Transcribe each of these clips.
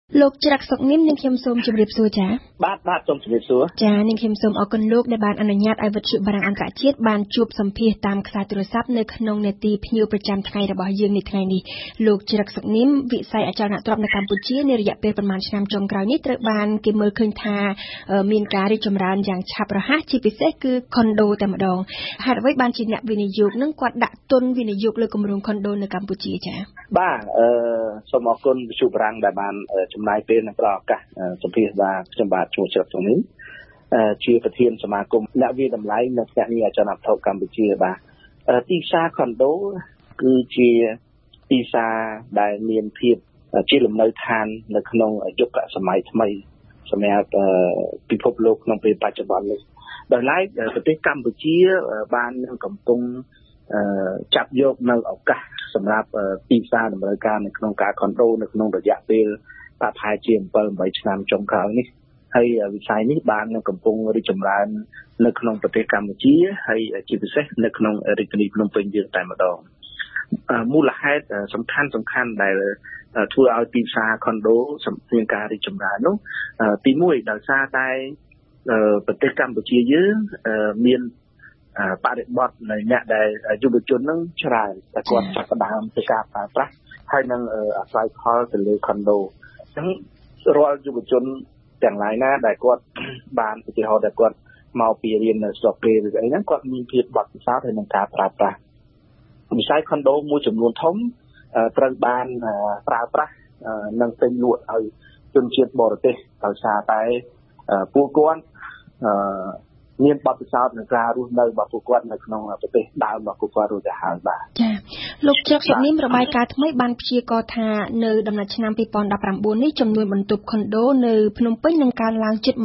លោកច្រាក់សុកនិមនឹងខ្ញុំសូមជម្រាបសួរចា៎បាទសូមជម្រាបសួរចា៎នឹងខ្ញុំសូមអរគុណលោកដែលបានអនុញ្ញាតឲ្យវិទ្យុបារាំងអន្តរជាតិបានជួបសម្ភាសតាមខ្សែទូរស័ព្ទនៅក្នុងនេតិភ្ញៀវប្រចាំថ្ងៃរបស់យើងនៅថ្ងៃនេះលោកច្រាក់សុកនិមវិស័យអចលនទ្រព្យនៅកម្ពុជានារយៈពេលប្រមាណឆ្នាំចុងក្រោយនេះត្រូវបានគេមើលឃើញថាមានការរីកចម្រើនយ៉ាងឆាប់រហ័សជាពិសេសគឺខុនដូតែម្ដងហេតុអ្វីបានជាអ្នកវិនិយោគនឹងគាត់ដាក់ទុនវិនិយោគលើគម្រោងខុនដូនៅកម្ពុជាចា៎បាទសូមអរគុណវិទ្យុបារាំងដែលបានចំណាយពេលនិងផ្ដល់ឱកាសសម្ភាសបាទខ្ញុំបាទឈ្មោះច្រាក់សុកនិមជាប្រធានសមាគមអ្នកវិតម្លៃនិងភ្នាក់ងារអចលនទ្រព្យកម្ពុជាបាទទីផ្សារខុនដូគឺជាទីផ្សារដែលមានភាពជាលំនៅឋាននៅក្នុងយុគសម័យថ្មីសម្រាប់ពិភពលោកក្នុងពេលបច្ចុប្បន្ននេះដោយឡែកប្រទេសកម្ពុជាបាននឹងកំពុងចាប់យកនៅឱកាសសម្រាប់ទីផ្សារតម្រូវការនៅក្នុងការខុនដូនៅក្នុងរយៈពេលប្រហែលជា 7-8 ឆ្នាំចុងក្រោយនេះហើយវិស័យនេះបាននឹងកំពុងរីកចម្រើននៅក្នុងប្រទេសកម្ពុជាហើយជាពិសេសនៅក្នុងរាជធានីភ្នំពេញយើងតែម្ដងមូលហេតុសំខាន់ដែលធ្វើឲ្យទីផ្សារខុនដូមានការរីកចម្រើននោះទី1ដោយសារតែប្រទេសកម្ពុជាយើងមានបរិបទនៃអ្នកដែលយុវជននឹងច្រើនតែគាត់ចាប់ផ្ដើមពីការប្រើប្រាស់ហើយនឹងអាស្រ័យផលទៅលើខុនដូអញ្ចឹងរាល់យុវជនទាំងឡាយណាដែលគាត់បានឧទាហរណ៍ដែលគាត់មកពីរៀននៅស្រុកគេឬអីហ្នឹងគាត់មានភាពបត់ពិសោធន៍ហើយនឹងការប្រើប្រាស់វិស័យខុនដូមួយចំនួនធំត្រូវបានប្រើប្រាស់និងទិញលក់ឲ្យជនជាតិបរទេសដោយសារតែពួកគាត់មានបទពិសោធន៍នៃការរស់នៅរបស់ពួកគាត់នៅក្នុងប្រទេសដើមរបស់ពួកគាត់រួចទៅហើយបាទចា៎លោកច្រាក់សុកនិមរបាយការណ៍ថ្មីបានព្យាករណ៍ថានៅដំណាច់ឆ្នាំ2019នេះចំនួនបន្ទប់ខុនដូនៅភ្នំពេញនឹងកើនឡើងជិត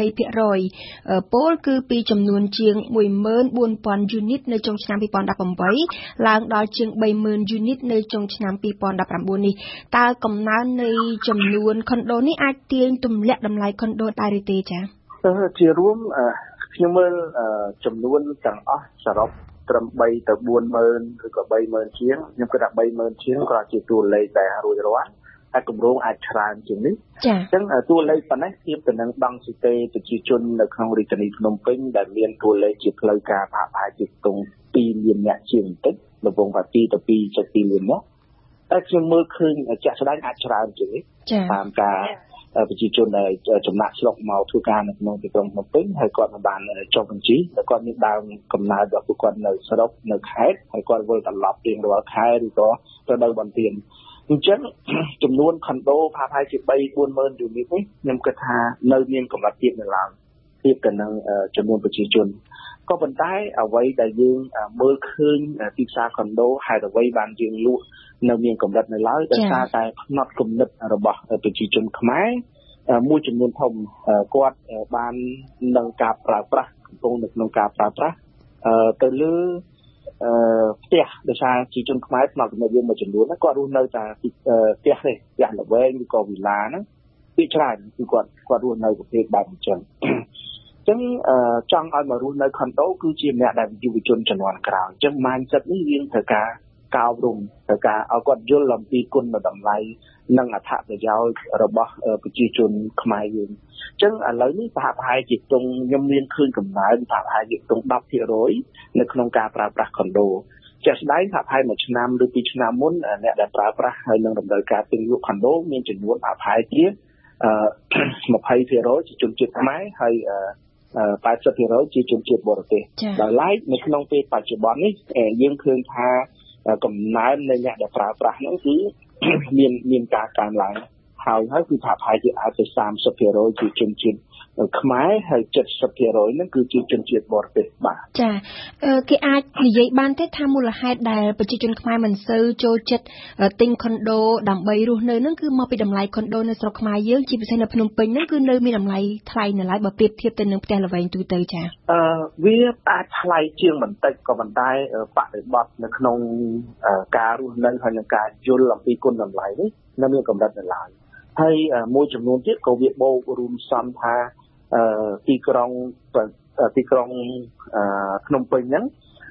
120% ពលគឺពីចំនួនជាង 14,000 unit នៅចុងឆ្នាំ2018ឡើងដល់ជាង 30,000 unit នៅចុងឆ្នាំ2019នេះតើកំណើននៃចំនួនខុនដូនេះអាចទាញទម្លាក់តម្លៃខុនដូដែរឬទេចា៎ជារួមខ្ញុំមើលចំនួនទាំងអស់សរុបត្រឹម3 ទៅ 4,000 ឬក៏ 30,000 ជាងខ្ញុំគិតថា 30,000 ជាងក៏ជាតួលេខដែលរួចរាល់ហើយគម្រោងអាចច្រើនជាងនេះអញ្ចឹងតួលេខប៉ុណ្ណេះធៀបទៅនឹងដង់ស៊ីតេប្រជាជននៅក្នុងរាជធានីភ្នំពេញដែលមានតួលេខជាផ្លូវការប្រហែលជាខ្ទង់ 2 លាននាក់ជាងបន្តិចរង្វង់ថា 2 ទៅ 2.2 លាននាក់តែខ្ញុំមើលឃើញជាក់ស្ដែងអាចច្រើនជាងនេះតាមការប្រជាជនដែលចំណាក់ស្រុកមកធ្វើការនៅក្នុងទីក្រុងភ្នំពេញហើយគាត់មិនបានចុះបញ្ជីតែគាត់មានដើមកំណើតរបស់ពួកគាត់នៅស្រុកនៅខេត្តហើយគាត់វិលត្រឡប់រៀងរាល់ខែឬក៏ទៅនៅបន្ទាយអញ្ចឹងចំនួនខុនដូប្រហែលជា 3-4,000 unit នេះខ្ញុំគិតថានៅមានកម្រិតទៀតនៅឡើយទៀតទៅនឹងចំនួនប្រជាជនក៏ប៉ុន្តែអ្វីដែលយើងមើលឃើញទីផ្សារខុនដូហេតុអ្វីបានយើងលក់នៅមានកម្រិតនៅឡើយដោយសារតែផ្នត់គំនិតរបស់ប្រជាជនខ្មែរមួយចំនួនធំគាត់បាននឹងការប្រើប្រាស់កំពុងនៅក្នុងការប្រើប្រាស់ទៅលើផ្ទះដោយសារប្រជាជនខ្មែរផ្នត់គំនិតយើងមួយចំនួនគាត់រស់នៅតែផ្ទះទេផ្ទះល្វែងឬក៏វិឡាហ្នឹងពីច្រើនគឺគាត់រស់នៅប្រភេទបែបអញ្ចឹងអញ្ចឹងចង់ឲ្យមករស់នៅខុនដូគឺជាអ្នកដែលយុវជនជំនាន់ក្រោយអញ្ចឹង mindset នេះយើងត្រូវការកោបរំត្រូវការឲ្យគាត់យល់អំពីគុណតម្លៃនិងអត្ថប្រយោជន៍របស់ប្រជាជនខ្មែរយើងអញ្ចឹងឥឡូវនេះប្រហែលជាខ្ញុំមានឃើញកំណើនប្រហែលជា10% នៅក្នុងការប្រើប្រាស់ខុនដូជាក់ស្ដែងប្រហែល1ឆ្នាំឬ2ឆ្នាំមុនអ្នកដែលប្រើប្រាស់ហើយនឹងតម្រូវការទិញលក់ខុនដូមានចំនួនប្រហែលជា20% ជាជនជាតិខ្មែរហើយ80% ជាជនជាតិបរទេសដោយឡែកនៅក្នុងពេលបច្ចុប្បន្ននេះយើងឃើញថាកំណើននៃអ្នកដែលប្រើប្រាស់ហ្នឹងគឺមានការកើនឡើងហើយគឺថាប្រហែលជាអាចទៅ 30% ជាជនជាតិខ្មែរហើយ 70% ហ្នឹងគឺជាជនជាតិបរទេសបាទចាគេអាចនិយាយបានទេថាមូលហេតុដែលប្រជាជនខ្មែរមិនសូវចូលចិត្តទិញខុនដូដើម្បីរស់នៅហ្នឹងគឺមកពីតម្លៃខុនដូនៅស្រុកខ្មែរយើងជាពិសេសនៅភ្នំពេញហ្នឹងគឺនៅមានតម្លៃថ្លៃនៅឡើយបើប្រៀបធៀបទៅនឹងផ្ទះល្វែងទូទៅចាវាអាចថ្លៃជាងបន្តិចក៏ប៉ុន្តែបរិបទនៅក្នុងការរស់នៅហើយនឹងការយល់អំពីគុណតម្លៃនេះនៅមានកម្រិតនៅឡើយហើយមួយចំនួនទៀតក៏វាបូករួមផ្សំថាទីក្រុងភ្នំពេញហ្នឹង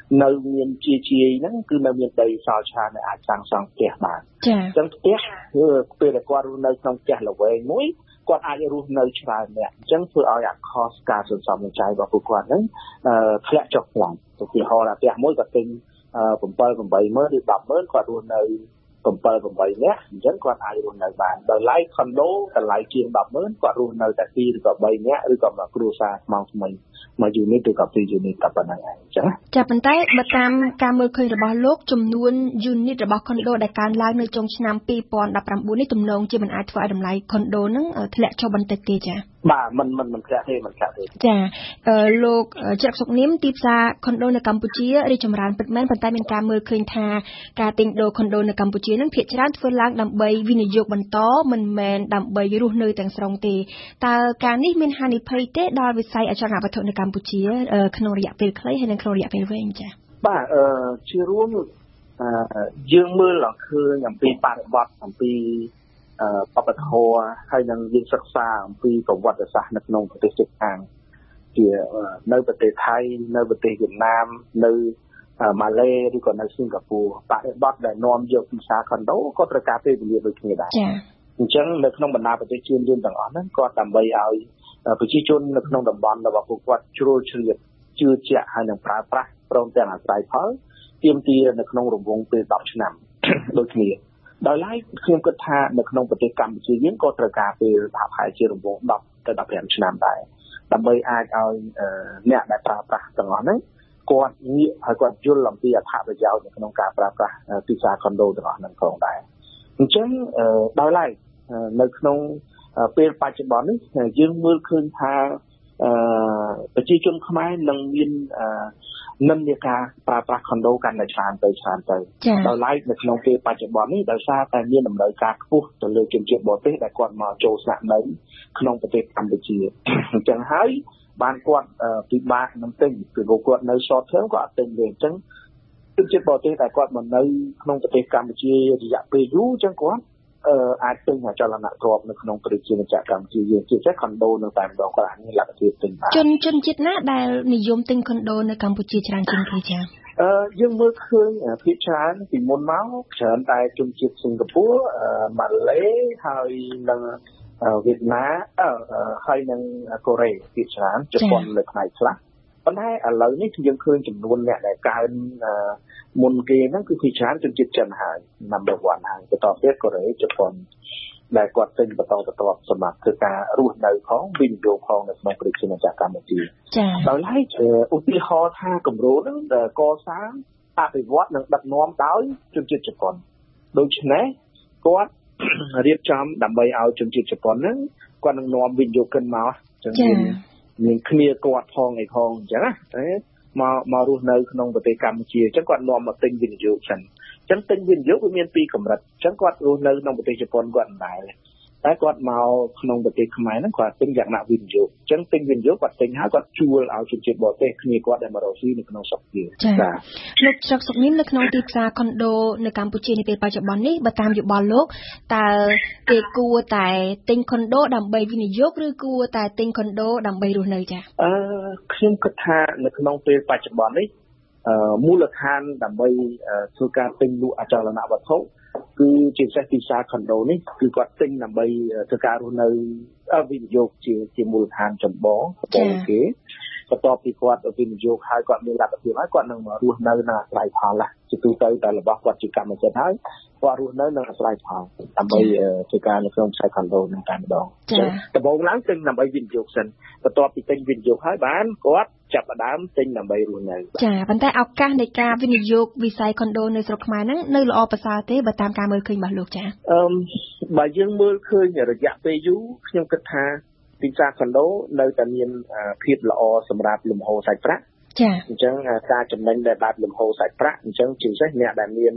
នៅមានជាហ្នឹងគឺនៅមានដីសល់ច្រើនដែលអាចសាងសង់ផ្ទះបានអញ្ចឹងផ្ទះគឺពេលដែលគាត់រស់នៅក្នុងផ្ទះល្វែងមួយគាត់អាចរស់នៅច្រើនអ្នកអញ្ចឹងធ្វើឲ្យអា cost ការសន្សំសំចៃរបស់ពួកគាត់ហ្នឹងធ្លាក់ចុះខ្លាំងឧទាហរណ៍ថាផ្ទះមួយគាត់ទិញ7 8ម៉ឺនឬ 10ម៉ឺនគាត់រស់នៅ7 8នាក់អញ្ចឹងគាត់អាចរស់នៅបានដោយឡែក condo តម្លៃជាង 10ម៉ឺនគាត់រស់នៅតែ2ឬក៏3នាក់ឬក៏មួយគ្រួសារស្មងថ្មីមួយ unit ឬក៏2 unit តែប៉ុណ្្នឹងឯងអញ្ចឹងចាប៉ុន្តែបើតាមការមើលឃើញរបស់លោកចំនួន unit របស់ condo ដែលកើនឡើងនៅចុងឆ្នាំ2019នេះទំនងជាមិនអាចធ្វើឲ្យតម្លៃ condo នឹងធ្លាក់ចុះបន្តិចទេចាបាទមិនធ្លាក់ទេចាលោកច្រកសុកនីមទីផ្សារ condo នៅកម្ពុជារីកចម្រើនពិតមែនប៉ុន្តែមានការមើលឃើញថាការទិញដូរ condo នៅកម្ពុជានឹងភាគច្រើនធ្វើឡើងដើម្បីវិនិយោគបន្តមិនមែនដើម្បីរស់នៅទាំងស្រុងទេតើការនេះមានហានិភ័យទេដល់វិស័យអចលនវត្ថុនៅកម្ពុជាក្នុងរយៈពេលខ្លីហើយនិងក្នុងរយៈពេលវែងចា៎បាទជារួមយើងមើលឃើញអំពីបរិបទអំពីបព្វធម៌ហើយនឹងយើងសិក្សាអំពីប្រវត្តិសាស្ត្រនៅក្នុងប្រទេសជិតខាងជានៅប្រទេសថៃនៅប្រទេសវៀតណាមនៅម៉ាឡេឬក៏នៅសិង្ហបុរីបរិបទដែលនាំយកទីផ្សារ condo ក៏ត្រូវការពេលវេលាដូចគ្នាដែរអញ្ចឹងនៅក្នុងបណ្ដាប្រទេសជឿនលឿនទាំងអស់ហ្នឹងគាត់ដើម្បីឲ្យប្រជាជននៅក្នុងតំបន់របស់ពួកគាត់ជ្រុលជ្រៀតជឿជាក់ហើយនឹងប្រើប្រាស់ព្រមទាំងអាស្រ័យផលទាមទារនៅក្នុងរង្វង់ពេល10ឆ្នាំដូចគ្នាដោយឡែកខ្ញុំគិតថានៅក្នុងប្រទេសកម្ពុជាយើងក៏ត្រូវការពេលប្រហែលជារង្វង់10ទៅ15ឆ្នាំដែរដើម្បីអាចឲ្យអ្នកដែលប្រើប្រាស់ទាំងអស់ហ្នឹងគាត់ងាកហើយគាត់យល់អំពីអត្ថប្រយោជន៍នៅក្នុងការប្រើប្រាស់ទីផ្សារ condo ទាំងអស់ហ្នឹងផងដែរអញ្ចឹងដោយឡែកនៅក្នុងពេលបច្ចុប្បន្ននេះយើងមើលឃើញថាប្រជាជនខ្មែរនឹងមាននិន្នាការប្រើប្រាស់ condo កាន់តែច្រើនទៅដោយឡែកនៅក្នុងពេលបច្ចុប្បន្ននេះដោយសារតែមានតម្រូវការខ្ពស់ទៅលើជនជាតិបរទេសដែលគាត់មកចូលស្នាក់នៅក្នុងប្រទេសកម្ពុជាអញ្ចឹងហើយបានគាត់ពិបាកនឹងទិញពីព្រោះគាត់នៅ short term គាត់អត់ទិញទេអញ្ចឹងជនជាតិបរទេសដែលគាត់មកនៅក្នុងប្រទេសកម្ពុជារយៈពេលយូរអញ្ចឹងគាត់អាចទិញអចលនទ្រព្យនៅក្នុងប្រជាជាតិកម្ពុជាយើងជាពិសេស condo នៅតែម្ដងគាត់អាចមានលទ្ធភាពទិញបានជនជាតិណាដែលនិយមទិញ condo នៅកម្ពុជាច្រើនជាងគេចា៎យើងមើលឃើញភាគច្រើនពីមុនមកច្រើនតែជនជាតិសិង្ហបុរីម៉ាឡេហើយនិងវៀតណាមហើយនិងកូរ៉េភាគច្រើនជប៉ុននៅផ្នែកខ្លះប៉ុន្តែឥឡូវនេះយើងឃើញចំនួនអ្នកដែលកើនមុនគេហ្នឹងគឺភាគច្រើនជនជាតិចិនហើយ number 1 ហើយបន្តទៀតកូរ៉េជប៉ុនដែលគាត់ទិញបន្តសម្រាប់ធ្វើការរស់នៅផងវិនិយោគផងនៅក្នុងប្រទេសកម្ពុជាដោយឡែកឧទាហរណ៍ថាគម្រោងហ្នឹងកសាងអភិវឌ្ឍនិងដឹកនាំដោយជនជាតិជប៉ុនដូច្នេះគាត់រៀបចំដើម្បីឲ្យជនជាតិជប៉ុនហ្នឹងគាត់នឹងនាំវិនិយោគិនមកចឹងមានគ្នាគាត់ផងអីផងអញ្ចឹងណាមករស់នៅក្នុងប្រទេសកម្ពុជាអញ្ចឹងគាត់នាំមកទិញវិនិយោគសិនអញ្ចឹងទិញវិនិយោគវាមានពីរកម្រិតអញ្ចឹងគាត់រស់នៅក្នុងប្រទេសជប៉ុនគាត់មិនដែរតែគាត់មកក្នុងប្រទេសខ្មែរហ្នឹងគាត់ទិញលក្ខណៈវិនិយោគអញ្ចឹងទិញវិនិយោគគាត់ទិញហើយគាត់ជួលឲ្យជនជាតិបរទេសគ្នាគាត់ដែលមករកស៊ីនៅក្នុងស្រុកទៀតចា៎លោកច្រកសុកនីមនៅក្នុងទីផ្សារ condo នៅកម្ពុជានាពេលបច្ចុប្បន្ននេះបើតាមយោបល់លោកតើគេគួរតែទិញ condo ដើម្បីវិនិយោគឬគួរតែទិញ condo ដើម្បីរស់នៅចា៎ខ្ញុំគិតថានៅក្នុងពេលបច្ចុប្បន្ននេះមូលដ្ឋានដើម្បីធ្វើការទិញលក់អចលនវត្ថុគឺជាពិសេសទីផ្សារ condo នេះគឺគាត់ទិញដើម្បីធ្វើការរស់នៅវិនិយោគជាមូលដ្ឋានចម្បងគេបន្ទាប់ពីគាត់វិនិយោគហើយគាត់មានលទ្ធភាពហើយគាត់នឹងមករស់នៅអាស្រ័យផលជាទូទៅតែរបស់គាត់ជាកម្មសិទ្ធិហើយគាត់រស់នៅអាស្រ័យផលដើម្បីធ្វើការនៅក្នុងខ្សែ condo នឹងតែម្ដងអញ្ចឹងដំបូងឡើងទិញដើម្បីវិនិយោគសិនបន្ទាប់ពីទិញវិនិយោគហើយបានគាត់ចាប់ផ្ដើមទិញដើម្បីរស់នៅចាប៉ុន្តែឱកាសនៃការវិនិយោគវិស័យ condo នៅស្រុកខ្មែរហ្នឹងនៅល្អប្រសើរទេបើតាមការមើលឃើញរបស់លោកចាបើយើងមើលឃើញរយៈពេលយូរខ្ញុំគិតថាទីផ្សារ condo នៅតែមានភាពល្អសម្រាប់លំហូរសាច់ប្រាក់ចាអញ្ចឹងការចំណេញដែលបែបលំហូរសាច់ប្រាក់អញ្ចឹងជាពិសេសអ្នកដែលមាន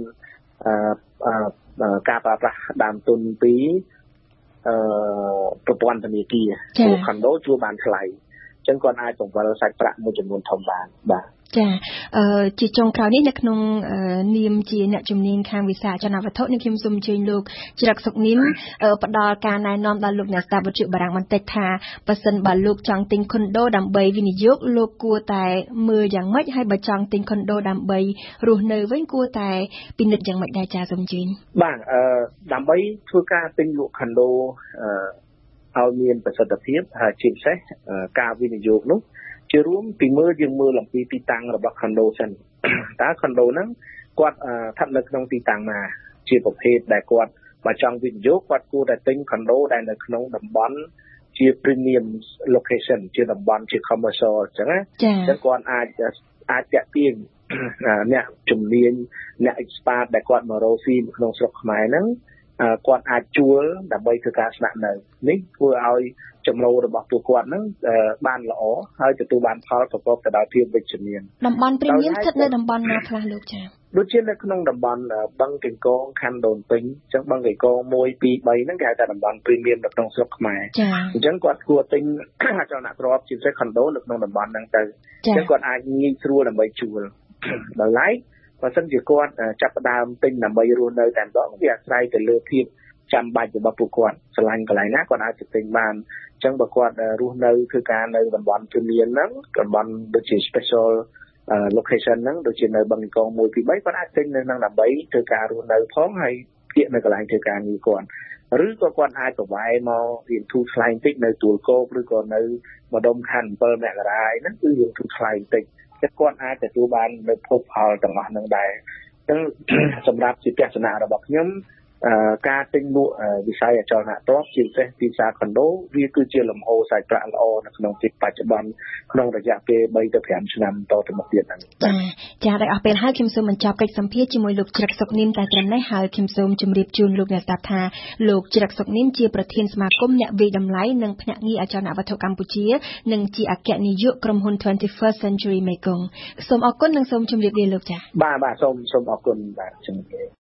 ការប្រើប្រាស់ដើមទុនពីប្រព័ន្ធធនាគារ condo ជួលបានថ្លៃចឹងគាត់អាចបង្វិលសាច់ប្រាក់មួយចំនួនធំបានបាទចាជាចុងក្រោយនេះនៅក្នុងនាមជាអ្នកជំនាញខាងវិស័យអចលនវត្ថុនេះខ្ញុំសូមអញ្ជើញលោកច្រឹកសុកនីមផ្ដល់ការណែនាំដល់លោកអ្នកស្ដាប់វិទ្យុបារាំងបន្តិចថាបើសិនបើលោកចង់ទិញខុនដូដើម្បីវិនិយោគលោកគួរតែមើលយ៉ាងម៉េចហើយបើចង់ទិញខុនដូដើម្បីរស់នៅវិញគួរតែពិនិត្យយ៉ាងម៉េចដែរចាសូមអញ្ជើញបាទដើម្បីធ្វើការទិញលក់ខុនដូឲ្យមានប្រសិទ្ធភាពហើយជាពិសេសការវិនិយោគនោះជារួមពីយើងមើលអំពីទីតាំងរបស់ខុនដូសិនតើខុនដូហ្នឹងគាត់ស្ថិតនៅក្នុងទីតាំងណាជាប្រភេទដែលគាត់បើចង់វិនិយោគគាត់គួរតែទិញខុនដូដែលនៅក្នុងតំបន់ជា premium location ជាតំបន់ជា commercial អញ្ចឹងណាចឹងគាត់អាចតាក់ទាញអ្នកជំនាញអ្នក expert ដែលគាត់មករកស៊ីនៅក្នុងស្រុកខ្មែរហ្នឹងគាត់អាចជួលដើម្បីធ្វើការស្នាក់នៅនេះធ្វើឲ្យចំណូលរបស់ពួកគាត់ហ្នឹងបានល្អហើយទទួលបានផលប្រកបទៅដោយភាពវិជ្ជមានតំបន់ premium ស្ថិតនៅតំបន់ណាខ្លះលោកចាដូចជានៅក្នុងតំបន់បឹងកេងកងខណ្ឌដូនពេញអញ្ចឹងបឹងកេងកង1 2 3ហ្នឹងគេហៅថាតំបន់ premium នៅក្នុងស្រុកខ្មែរអញ្ចឹងគាត់គួរទិញអចលនទ្រព្យជាពិសេសខុនដូនៅក្នុងតំបន់ហ្នឹងទៅអញ្ចឹងគាត់អាចងាយស្រួលដើម្បីជួលដល់ឡែកបើសិនជាគាត់ចាប់ផ្ដើមទិញដើម្បីរស់នៅតែម្ដងវាអាស្រ័យទៅលើភាពចាំបាច់របស់ពួកគាត់ឆ្លាញ់កន្លែងណាគាត់អាចទៅទិញបានអញ្ចឹងបើគាត់រស់នៅធ្វើការនៅតំបន់ជំនាញហ្នឹងតំបន់ដូចជា special location ហ្នឹងដូចជានៅបឹងកង1 2 3គាត់អាចទិញនៅហ្នឹងដើម្បីធ្វើការរស់នៅផងហើយភាគនៅកន្លែងធ្វើការងារគាត់ឬក៏គាត់អាចប្រវែមករៀនធូរថ្លៃបន្តិចនៅទួលគោកឬក៏នៅម្ដុំខណ្ឌ7មករាយហ្នឹងគឺរៀនធូរថ្លៃបន្តិចគាត់អាចទទួលបាននៅភោគផលទាំងអស់ហ្នឹងដែរអញ្ចឹងសម្រាប់ជាទស្សនៈរបស់ខ្ញុំការទិញលក់វិស័យអចលនទ្រព្យជាពិសេសទីផ្សារខុនដូវាគឺជាលំហូរសាច់ប្រាក់ល្អនៅក្នុងទីបច្ចុប្បន្នក្នុងរយៈពេល3ទៅ5ឆ្នាំតទៅមុខទៀតហ្នឹងចាដល់អស់ពេលហើយខ្ញុំសូមបញ្ចប់កិច្ចសម្ភាសន៍ជាមួយលោកច្រឹកសុកនីមតែត្រឹមនេះហើយខ្ញុំសូមជម្រាបជូនលោកអ្នកស្ដាប់ថាលោកច្រឹកសុកនីមជាប្រធានសមាគមអ្នកវិយតម្លៃនិងភ្នាក់ងារអចលនវត្ថុកម្ពុជានិងជាអគ្គនាយកក្រុមហ៊ុន 21st Century Mekong សូមអរគុណនិងសូមជម្រាបលាលោកចាបាទសូមអរគុណបាទជំរាបលា